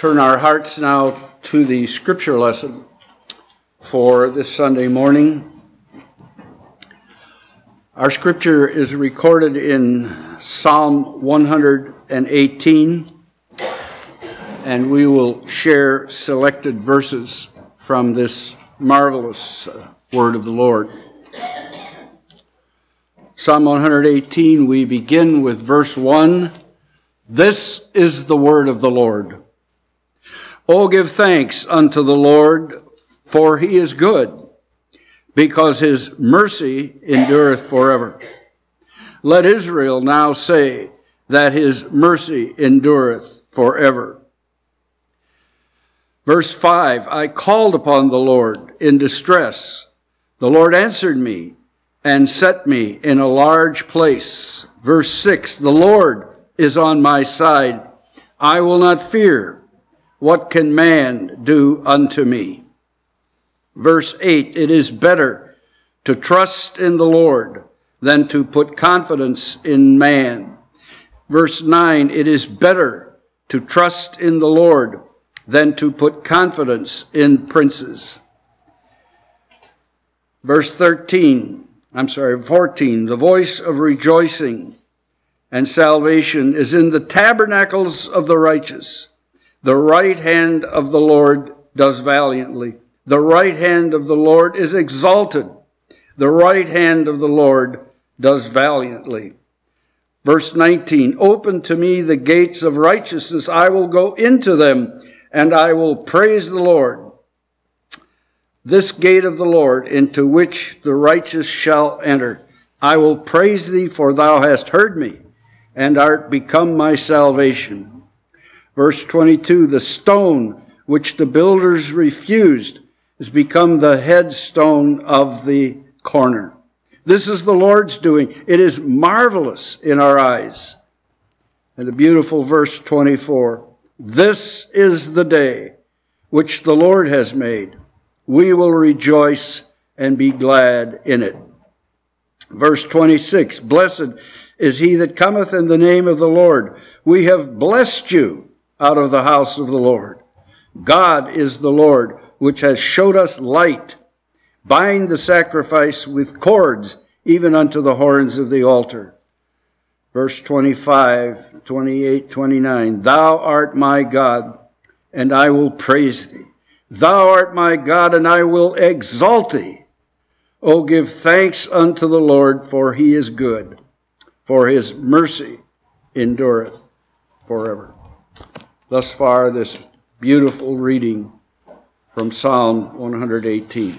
Turn our hearts now to the scripture lesson for this Sunday morning. Our scripture is recorded in Psalm 118, and we will share selected verses from this marvelous word of the Lord. Psalm 118, we begin with verse 1. This is the word of the Lord. Oh, give thanks unto the Lord, for he is good, because his mercy endureth forever. Let Israel now say that his mercy endureth forever. Verse 5, I called upon the Lord in distress. The Lord answered me and set me in a large place. Verse 6, the Lord is on my side. I will not fear. What can man do unto me? Verse 8, it is better to trust in the Lord than to put confidence in man. Verse 9, it is better to trust in the Lord than to put confidence in princes. Verse 14, the voice of rejoicing and salvation is in the tabernacles of the righteous. The right hand of the Lord does valiantly. The right hand of the Lord is exalted. The right hand of the Lord does valiantly. Verse 19, open to me the gates of righteousness. I will go into them, and I will praise the Lord. This gate of the Lord, into which the righteous shall enter. I will praise thee, for thou hast heard me, and art become my salvation. Verse 22, the stone which the builders refused has become the headstone of the corner. This is the Lord's doing. It is marvelous in our eyes. And the beautiful verse 24, this is the day which the Lord has made. We will rejoice and be glad in it. Verse 26, blessed is he that cometh in the name of the Lord. We have blessed you out of the house of the Lord. God is the Lord, which has showed us light. Bind the sacrifice with cords, even unto the horns of the altar. Verse 25, 28, 29, thou art my God, and I will praise thee. Thou art my God, and I will exalt thee. O give thanks unto the Lord, for he is good, for his mercy endureth forever. Thus far, this beautiful reading from Psalm 118.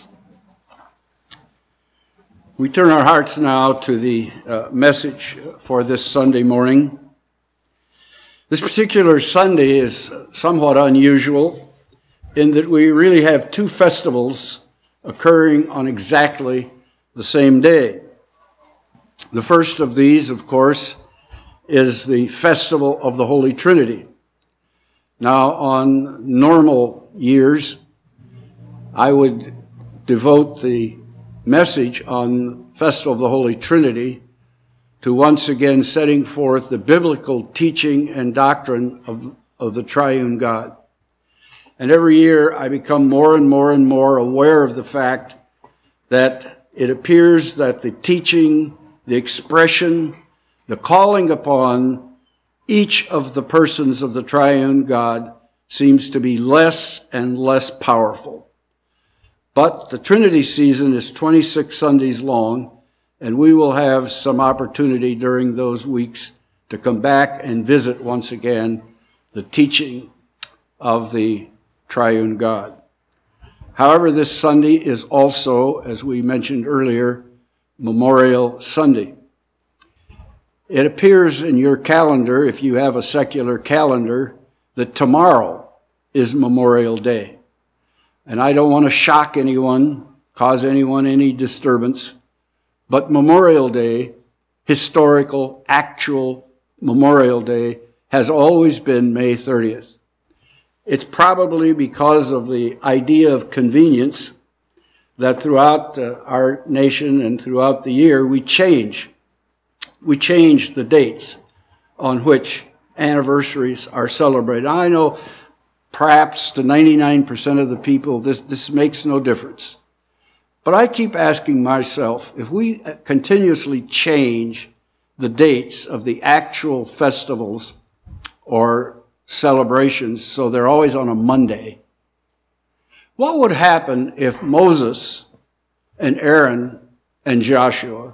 We turn our hearts now to the message for this Sunday morning. This particular Sunday is somewhat unusual in that we really have two festivals occurring on exactly the same day. The first of these, of course, is the Festival of the Holy Trinity. Now, on normal years, I would devote the message on Festival of the Holy Trinity to once again setting forth the biblical teaching and doctrine of the triune God. And every year I become more and more aware of the fact that it appears that the teaching, the expression, the calling upon each of the persons of the triune God seems to be less and less powerful. But the Trinity season is 26 Sundays long, and we will have some opportunity during those weeks to come back and visit once again the teaching of the triune God. However, this Sunday is also, as we mentioned earlier, Memorial Sunday. It appears in your calendar, if you have a secular calendar, that tomorrow is Memorial Day. And I don't want to shock anyone, cause anyone any disturbance, but Memorial Day, historical, actual Memorial Day, has always been May 30th. It's probably because of the idea of convenience that throughout our nation and throughout the year, we change the dates on which anniversaries are celebrated. I know perhaps to 99% of the people, this makes no difference. But I keep asking myself, if we continuously change the dates of the actual festivals or celebrations so they're always on a Monday, what would happen if Moses and Aaron and Joshua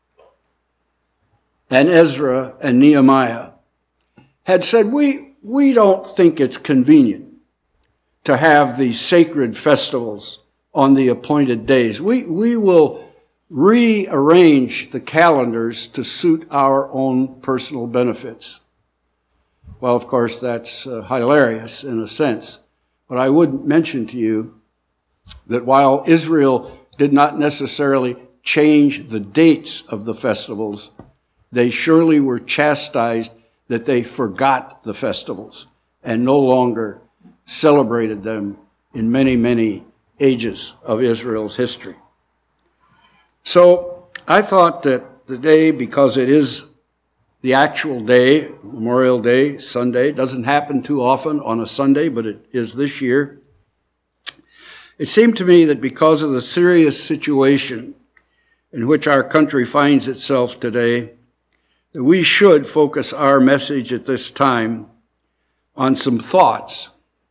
and Ezra and Nehemiah had said, we don't think it's convenient to have these sacred festivals on the appointed days. We will rearrange the calendars to suit our own personal benefits. Well, of course, that's hilarious in a sense. But I would mention to you that while Israel did not necessarily change the dates of the festivals, they surely were chastised that they forgot the festivals and no longer celebrated them in many, many ages of Israel's history. So I thought that the day, because it is the actual day, Memorial Day, Sunday, doesn't happen too often on a Sunday, but it is this year. It seemed to me that because of the serious situation in which our country finds itself today, that we should focus our message at this time on some thoughts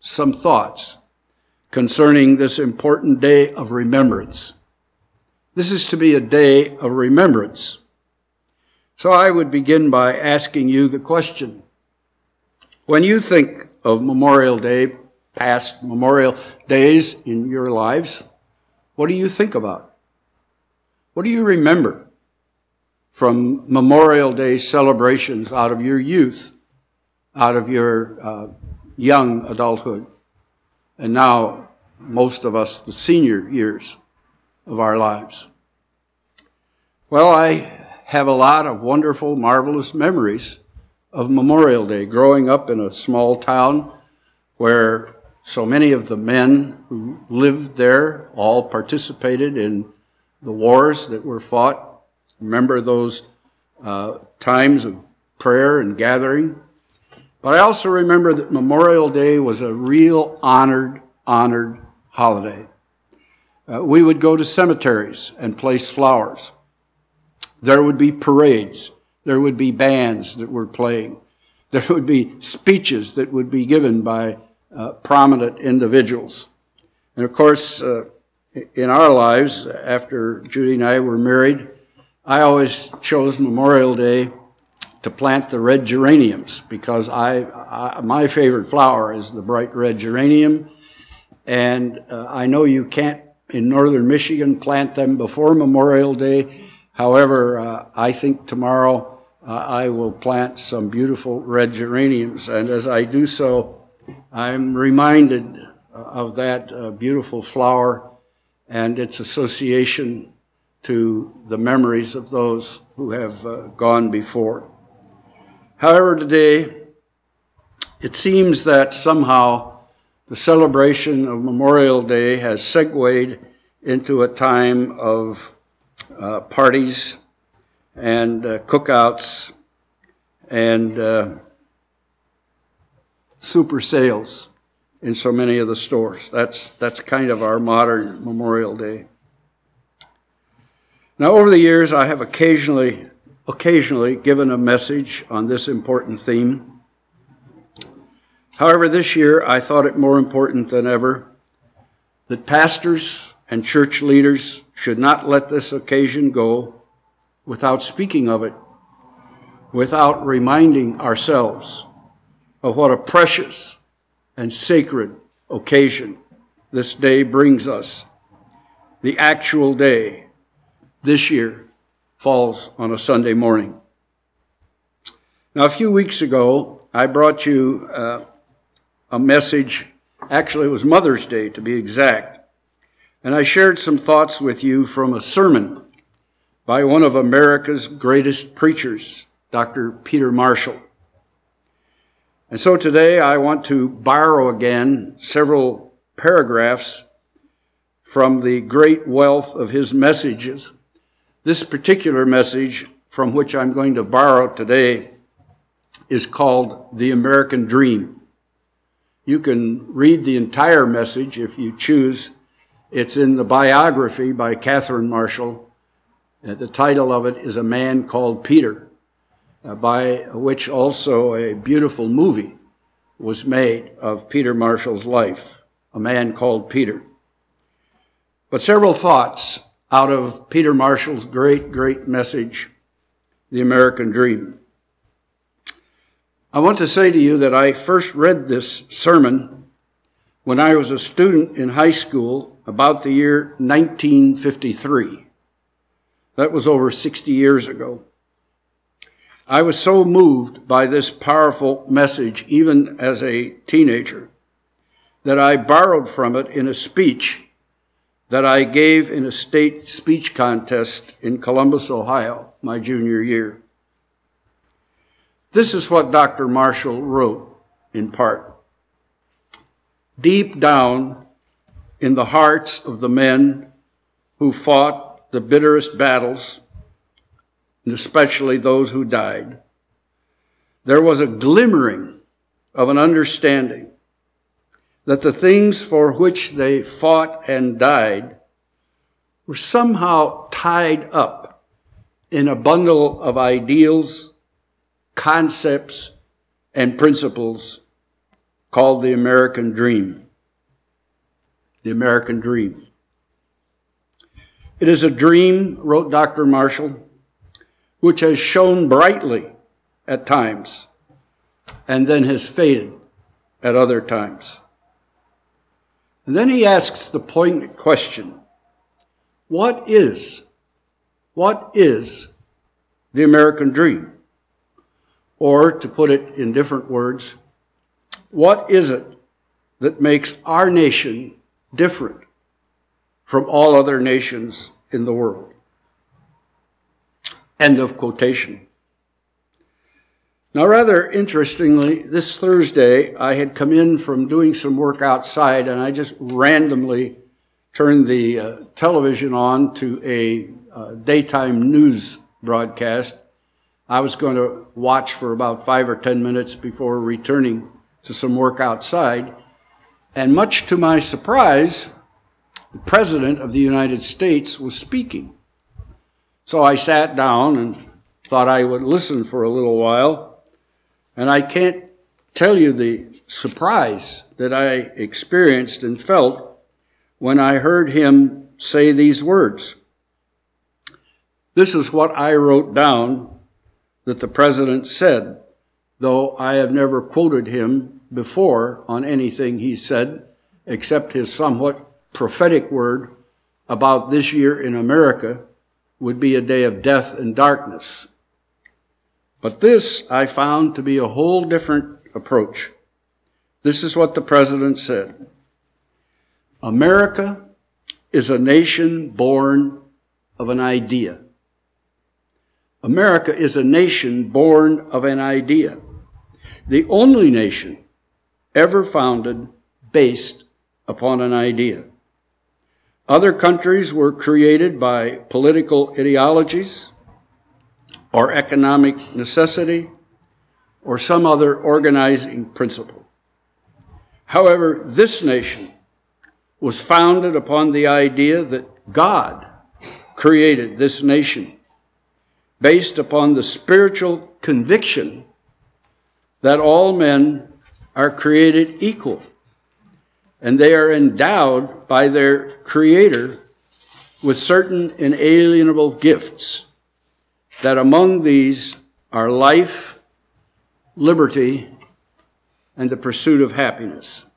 concerning this important day of remembrance. This is to be a day of remembrance. So I would begin by asking you the question. When you think of Memorial Day, past Memorial Days in your lives, what do you think about? What do you remember from Memorial Day celebrations out of your youth, out of your young adulthood, and now most of us the senior years of our lives? Well, I have a lot of wonderful, marvelous memories of Memorial Day, growing up in a small town where so many of the men who lived there all participated in the wars that were fought. Remember those times of prayer and gathering. But I also remember that Memorial Day was a real honored holiday. We would go to cemeteries and place flowers. There would be parades. There would be bands that were playing. There would be speeches that would be given by prominent individuals. And of course, in our lives, after Judy and I were married, I always chose Memorial Day to plant the red geraniums because my favorite flower is the bright red geranium. And I know you can't, in northern Michigan, plant them before Memorial Day. However, I think tomorrow I will plant some beautiful red geraniums. And as I do so, I'm reminded of that beautiful flower and its association to the memories of those who have gone before. However, today, it seems that somehow the celebration of Memorial Day has segued into a time of parties and cookouts and super sales in so many of the stores. That's kind of our modern Memorial Day. Now, over the years, I have occasionally given a message on this important theme. However, this year, I thought it more important than ever that pastors and church leaders should not let this occasion go without speaking of it, without reminding ourselves of what a precious and sacred occasion this day brings us. The actual day this year falls on a Sunday morning. Now, a few weeks ago, I brought you a message. Actually, it was Mother's Day, to be exact. And I shared some thoughts with you from a sermon by one of America's greatest preachers, Dr. Peter Marshall. And so today I want to borrow again several paragraphs from the great wealth of his messages. This particular message from which I'm going to borrow today is called The American Dream. You can read the entire message if you choose. It's in the biography by Catherine Marshall. The title of it is A Man Called Peter, by which also a beautiful movie was made of Peter Marshall's life, A Man Called Peter. But several thoughts out of Peter Marshall's great message, The American Dream. I want to say to you that I first read this sermon when I was a student in high school about the year 1953. That was over 60 years ago. I was so moved by this powerful message, even as a teenager, that I borrowed from it in a speech that I gave in a state speech contest in Columbus, Ohio, my junior year. This is what Dr. Marshall wrote, in part. Deep down in the hearts of the men who fought the bitterest battles, and especially those who died, there was a glimmering of an understanding that the things for which they fought and died were somehow tied up in a bundle of ideals, concepts, and principles called the American Dream. The American Dream. It is a dream, wrote Dr. Marshall, which has shone brightly at times and then has faded at other times. And then he asks the poignant question, what is the American dream? Or, to put it in different words, what is it that makes our nation different from all other nations in the world? End of quotation. Now, rather interestingly, this Thursday, I had come in from doing some work outside, and I just randomly turned the television on to a daytime news broadcast. I was going to watch for about 5 or 10 minutes before returning to some work outside, and much to my surprise, the President of the United States was speaking. So I sat down and thought I would listen for a little while. And I can't tell you the surprise that I experienced and felt when I heard him say these words. This is what I wrote down that the president said, though I have never quoted him before on anything he said, except his somewhat prophetic word about this year in America would be a day of death and darkness. But this I found to be a whole different approach. This is what the president said. America is a nation born of an idea. America is a nation born of an idea. The only nation ever founded based upon an idea. Other countries were created by political ideologies, or economic necessity, or some other organizing principle. However, this nation was founded upon the idea that God created this nation based upon the spiritual conviction that all men are created equal and they are endowed by their Creator with certain inalienable gifts, that among these are life, liberty, and the pursuit of happiness.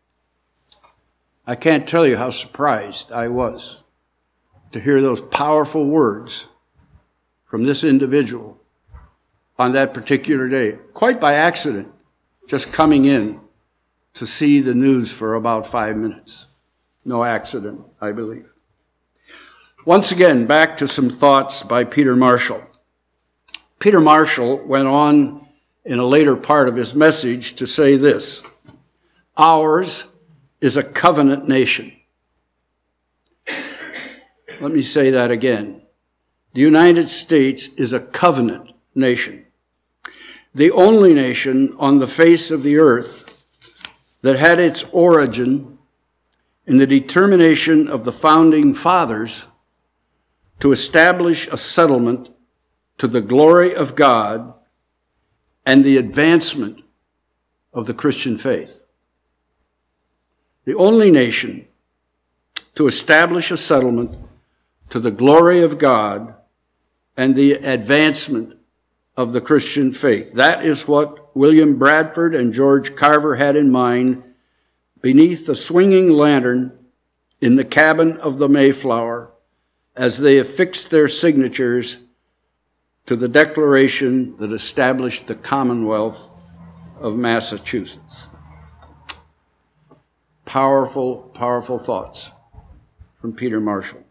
I can't tell you how surprised I was to hear those powerful words from this individual on that particular day, quite by accident, just coming in to see the news for about 5 minutes. No accident, I believe. Once again, back to some thoughts by Peter Marshall. Peter Marshall went on in a later part of his message to say this: ours is a covenant nation. Let me say that again. The United States is a covenant nation. The only nation on the face of the earth that had its origin in the determination of the founding fathers to establish a settlement to the glory of God and the advancement of the Christian faith. The only nation to establish a settlement to the glory of God and the advancement of the Christian faith. That is what William Bradford and George Carver had in mind beneath the swinging lantern in the cabin of the Mayflower as they affixed their signatures to the declaration that established the Commonwealth of Massachusetts. Powerful, powerful thoughts from Peter Marshall.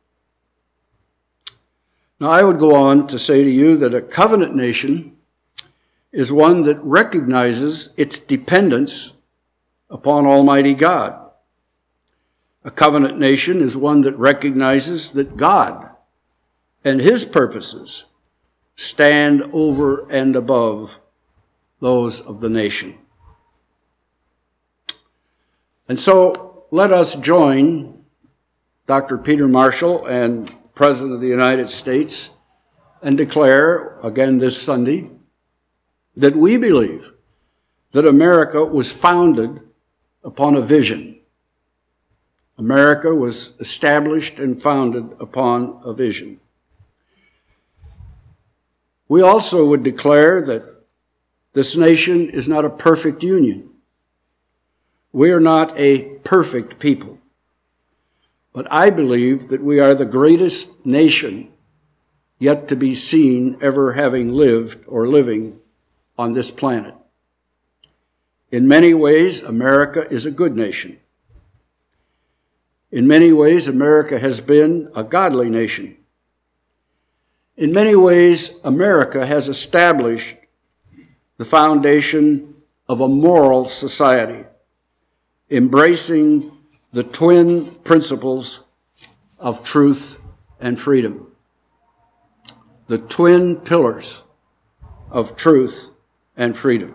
Now, I would go on to say to you that a covenant nation is one that recognizes its dependence upon Almighty God. A covenant nation is one that recognizes that God and his purposes stand over and above those of the nation. And so let us join Dr. Peter Marshall and President of the United States and declare, again this Sunday, that we believe that America was founded upon a vision. America was established and founded upon a vision. We also would declare that this nation is not a perfect union. We are not a perfect people. But I believe that we are the greatest nation yet to be seen ever having lived or living on this planet. In many ways, America is a good nation. In many ways, America has been a godly nation. In many ways, America has established the foundation of a moral society, embracing the twin principles of truth and freedom. The twin pillars of truth and freedom.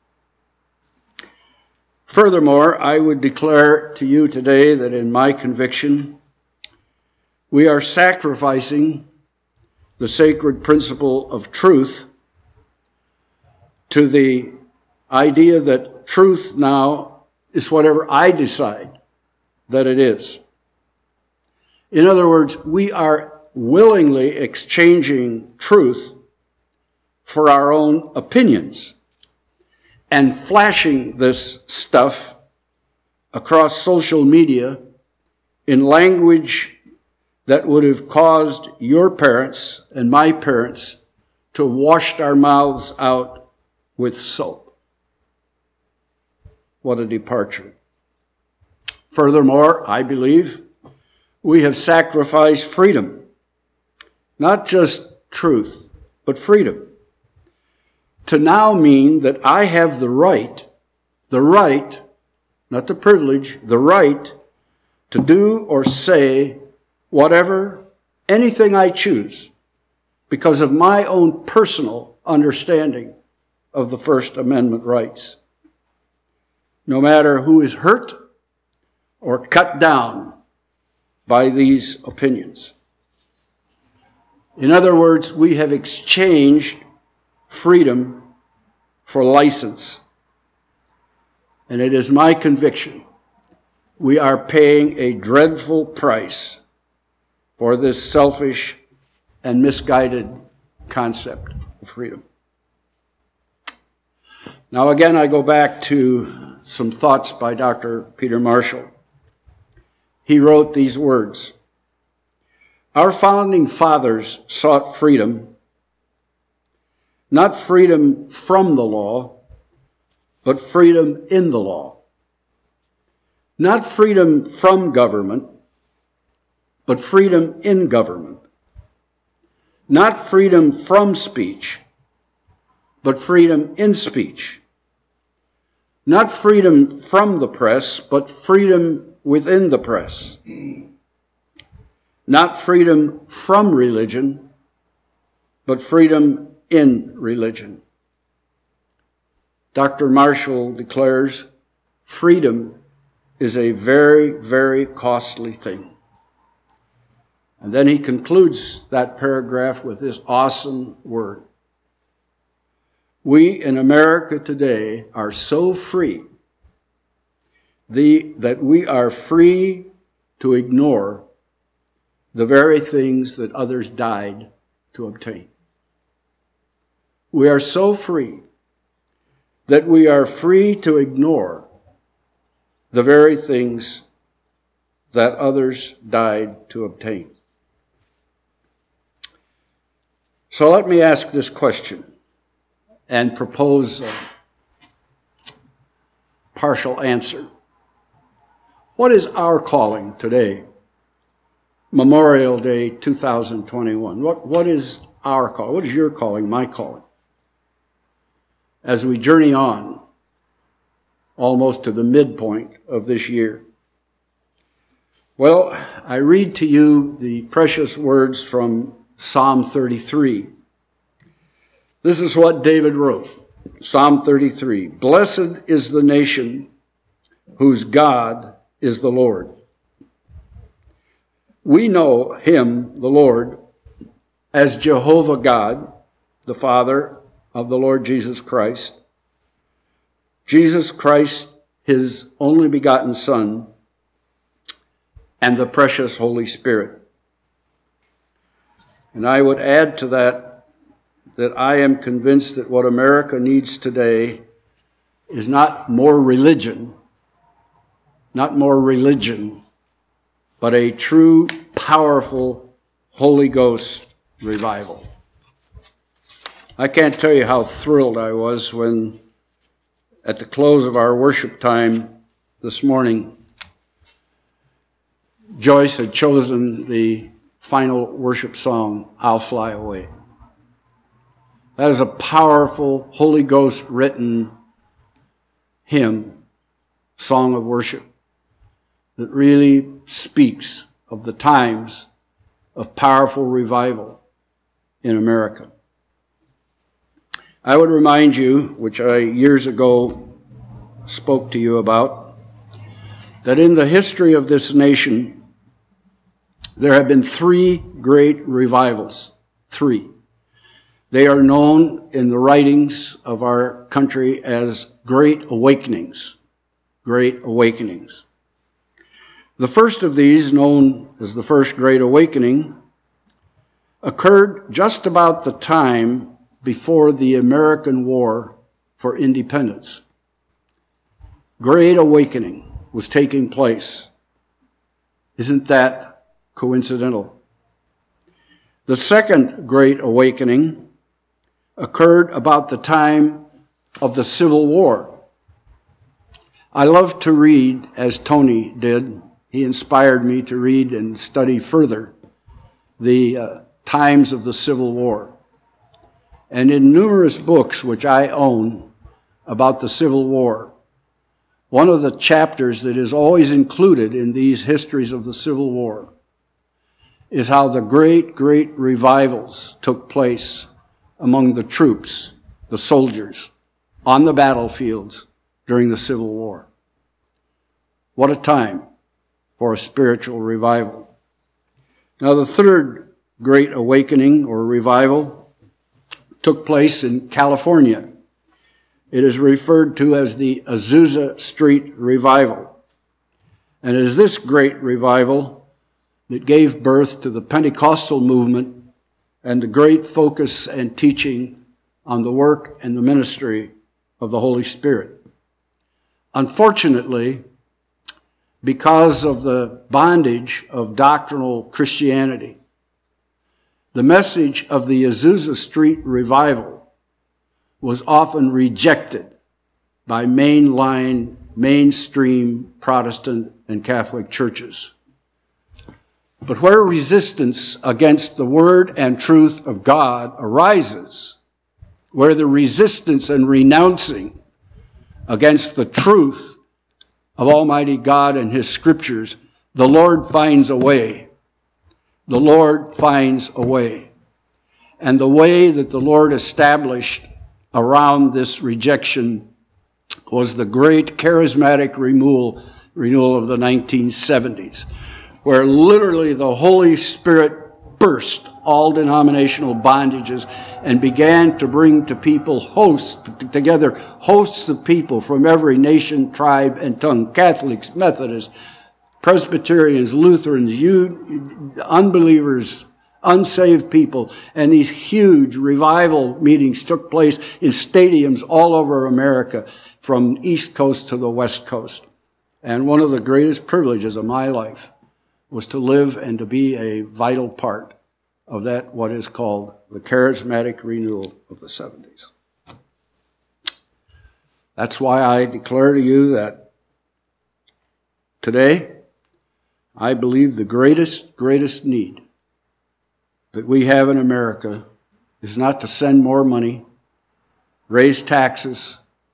Furthermore, I would declare to you today that in my conviction, we are sacrificing the sacred principle of truth to the idea that truth now is whatever I decide that it is. In other words, we are willingly exchanging truth for our own opinions and flashing this stuff across social media in language that would have caused your parents and my parents to have washed our mouths out with soap. What a departure. Furthermore, I believe we have sacrificed freedom, not just truth, but freedom, to now mean that I have the right, not the privilege, the right to do or say whatever, anything I choose because of my own personal understanding of the First Amendment rights. No matter who is hurt or cut down by these opinions. In other words, we have exchanged freedom for license. And it is my conviction we are paying a dreadful price for this selfish and misguided concept of freedom. Now again, I go back to some thoughts by Dr. Peter Marshall. He wrote these words: "Our founding fathers sought freedom, not freedom from the law, but freedom in the law. Not freedom from government, but freedom in government. Not freedom from speech, but freedom in speech. Not freedom from the press, but freedom within the press. Not freedom from religion, but freedom in religion." Dr. Marshall declares, freedom is a very, very costly thing. And then he concludes that paragraph with this awesome word. We in America today are so free that we are free to ignore the very things that others died to obtain. We are so free that we are free to ignore the very things that others died to obtain. So let me ask this question and propose a partial answer. What is our calling today? Memorial Day 2021. What is our call? What is your calling, my calling? As we journey on almost to the midpoint of this year. Well, I read to you the precious words from Psalm 33. This is what David wrote. Psalm 33. Blessed is the nation whose God is the Lord. We know him, the Lord, as Jehovah God, the Father of the Lord Jesus Christ. Jesus Christ, his only begotten Son, and the precious Holy Spirit. And I would add to that I am convinced that what America needs today is not more religion, but a true, powerful Holy Ghost revival. I can't tell you how thrilled I was when, at the close of our worship time this morning, Joyce had chosen the final worship song, I'll Fly Away. That is a powerful, Holy Ghost written hymn, song of worship, that really speaks of the times of powerful revival in America. I would remind you, which I years ago spoke to you about, that in the history of this nation, there have been 3 great revivals. 3. They are known in the writings of our country as Great Awakenings. Great Awakenings. The first of these, known as the First Great Awakening, occurred just about the time before the American War for Independence. Great Awakening was taking place. Isn't that coincidental? The Second Great Awakening occurred about the time of the Civil War. I love to read, as Tony did. He inspired me to read and study further the times of the Civil War. And in numerous books which I own about the Civil War, one of the chapters that is always included in these histories of the Civil War is how the great, great revivals took place among the troops, the soldiers, on the battlefields during the Civil War. What a time for a spiritual revival. Now, the third great awakening or revival took place in California. It is referred to as the Azusa Street Revival. And it is this great revival that gave birth to the Pentecostal movement and the great focus and teaching on the work and the ministry of the Holy Spirit. Unfortunately, because of the bondage of doctrinal Christianity, the message of the Azusa Street Revival was often rejected by mainstream Protestant and Catholic churches. But where resistance against the word and truth of God arises, where the resistance and renouncing against the truth of Almighty God and his scriptures, the Lord finds a way. The Lord finds a way. And the way that the Lord established around this rejection was the great charismatic renewal of the 1970s, where literally the Holy Spirit burst all denominational bondages and began to bring to people hosts of people from every nation, tribe, and tongue. Catholics, Methodists, Presbyterians, Lutherans, unbelievers, unsaved people. And these huge revival meetings took place in stadiums all over America, from East Coast to the West Coast. And one of the greatest privileges of my life was to live and to be a vital part of that, what is called the charismatic renewal of the 70s. That's why I declare to you that today, I believe the greatest need that we have in America is not to send more money, raise taxes,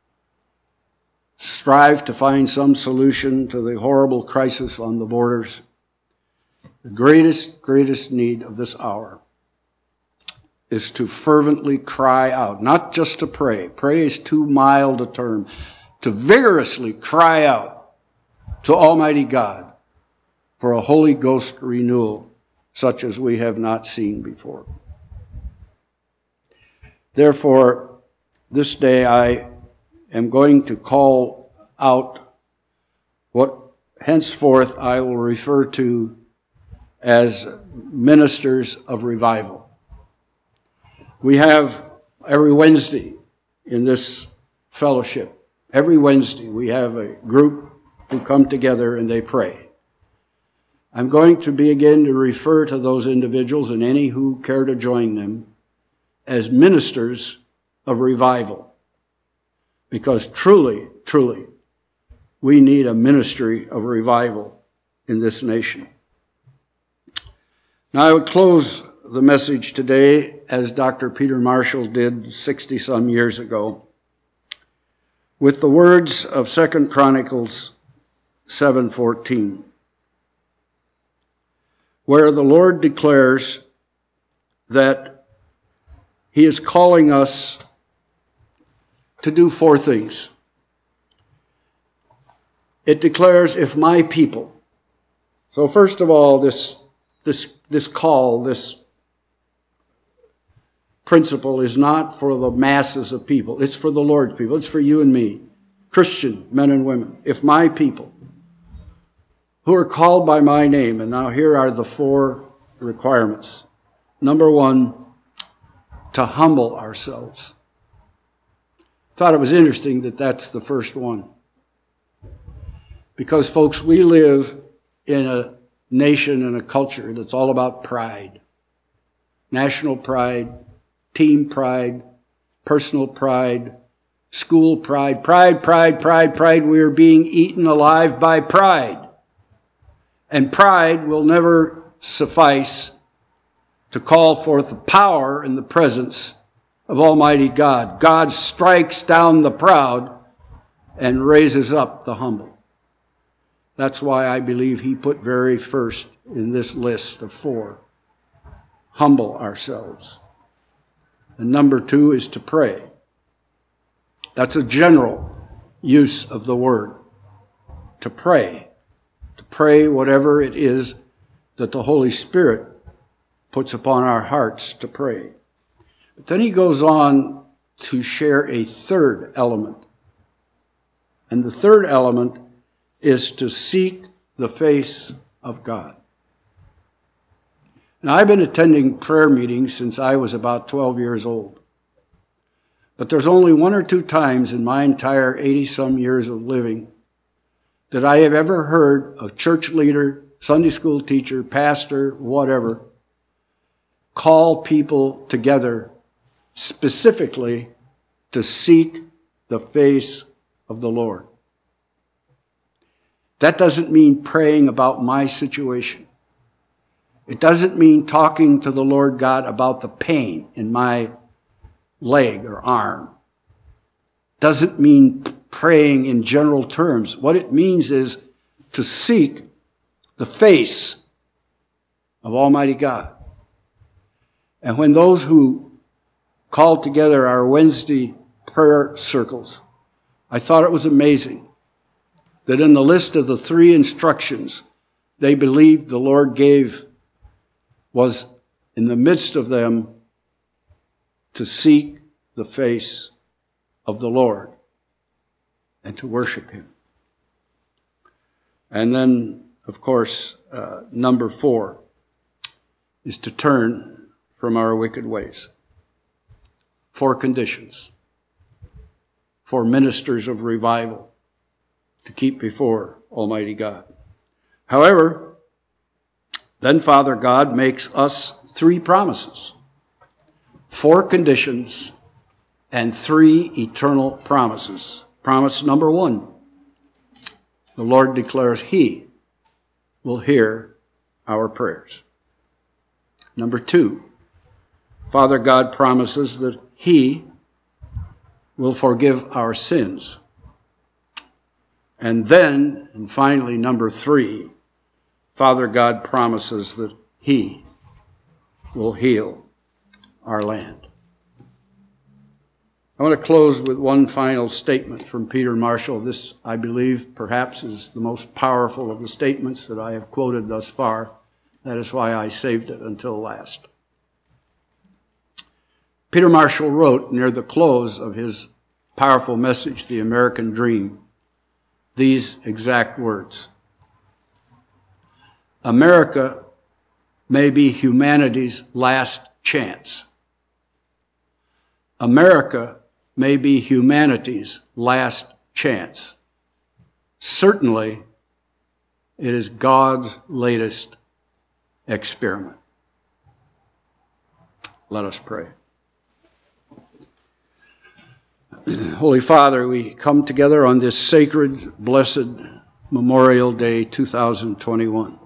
strive to find some solution to the horrible crisis on the borders. The greatest need of this hour is to fervently cry out, not just to pray. Pray is too mild a term. To vigorously cry out to Almighty God for a Holy Ghost renewal such as we have not seen before. Therefore, this day I am going to call out what henceforth I will refer to as ministers of revival. We have every Wednesday in this fellowship, every Wednesday we have a group who come together and they pray. I'm going to begin to refer to those individuals and any who care to join them as ministers of revival. Because truly, we need a ministry of revival in this nation. Now, I would close the message today, as Dr. Peter Marshall did 60-some years ago, with the words of 2 Chronicles 7:14, where the Lord declares that He is calling us to do 4 things. It declares, if my people. So first of all, this call, this principle is not for the masses of people. It's for the Lord's people. It's for you and me, Christian men and women. If my people, who are called by my name, and now here are the 4 requirements. Number 1, to humble ourselves. Thought it was interesting that that's the first one. Because, folks, we live in a nation and a culture that's all about pride. National pride, team pride, personal pride, school pride. Pride. We are being eaten alive by pride. And pride will never suffice to call forth the power and the presence of Almighty God. God strikes down the proud and raises up the humble. That's why I believe He put very first in this list of 4, humble ourselves. And number 2 is to pray. That's a general use of the word. To pray. To pray whatever it is that the Holy Spirit puts upon our hearts to pray. But then he goes on to share a third element. And the third element is to seek the face of God. Now, I've been attending prayer meetings since I was about 12 years old. But there's only 1 or 2 times in my entire 80-some years of living that I have ever heard a church leader, Sunday school teacher, pastor, whatever, call people together specifically to seek the face of the Lord. That doesn't mean praying about my situation. It doesn't mean talking to the Lord God about the pain in my leg or arm. Doesn't mean praying in general terms. What it means is to seek the face of Almighty God. And when those who call together our Wednesday prayer circles, I thought it was amazing that in the list of the 3 instructions they believed the Lord gave was in the midst of them to seek the face of the Lord and to worship him. And then, of course, number 4 is to turn from our wicked ways. 4 conditions for ministers of revival to keep before Almighty God. However, then Father God makes us 3 promises, 4 conditions, and 3 eternal promises. Promise number 1, the Lord declares he will hear our prayers. Number 2, Father God promises that he will forgive our sins. And then, and finally, number 3, Father God promises that he will heal our land. I want to close with one final statement from Peter Marshall. This, I believe, perhaps is the most powerful of the statements that I have quoted thus far. That is why I saved it until last. Peter Marshall wrote near the close of his powerful message, The American Dream, these exact words: America may be humanity's last chance. America may be humanity's last chance. Certainly, it is God's latest experiment. Let us pray. Holy Father, we come together on this sacred, blessed Memorial Day 2021.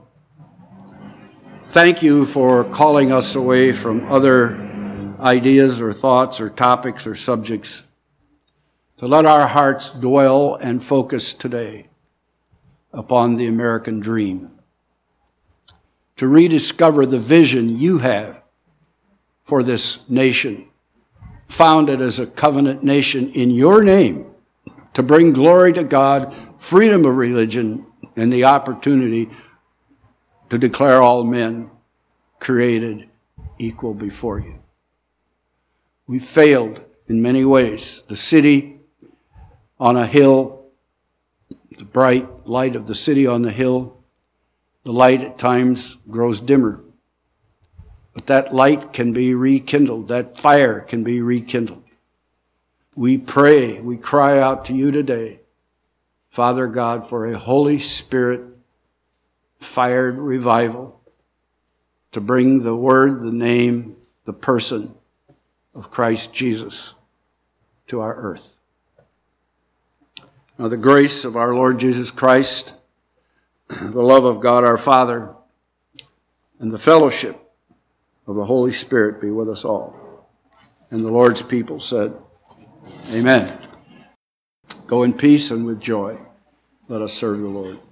Thank you for calling us away from other ideas or thoughts or topics or subjects to let our hearts dwell and focus today upon the American dream, to rediscover the vision you have for this nation, founded as a covenant nation in your name, to bring glory to God, freedom of religion, and the opportunity to declare all men created equal before you. We failed in many ways. The city on a hill, the bright light of the city on the hill, the light at times grows dimmer. But that light can be rekindled. That fire can be rekindled. We pray, we cry out to you today, Father God, for a Holy Spirit-fired revival to bring the word, the name, the person of Christ Jesus to our earth. Now the grace of our Lord Jesus Christ, the love of God our Father, and the fellowship of the Holy Spirit be with us all. And the Lord's people said, Amen. Go in peace and with joy. Let us serve the Lord.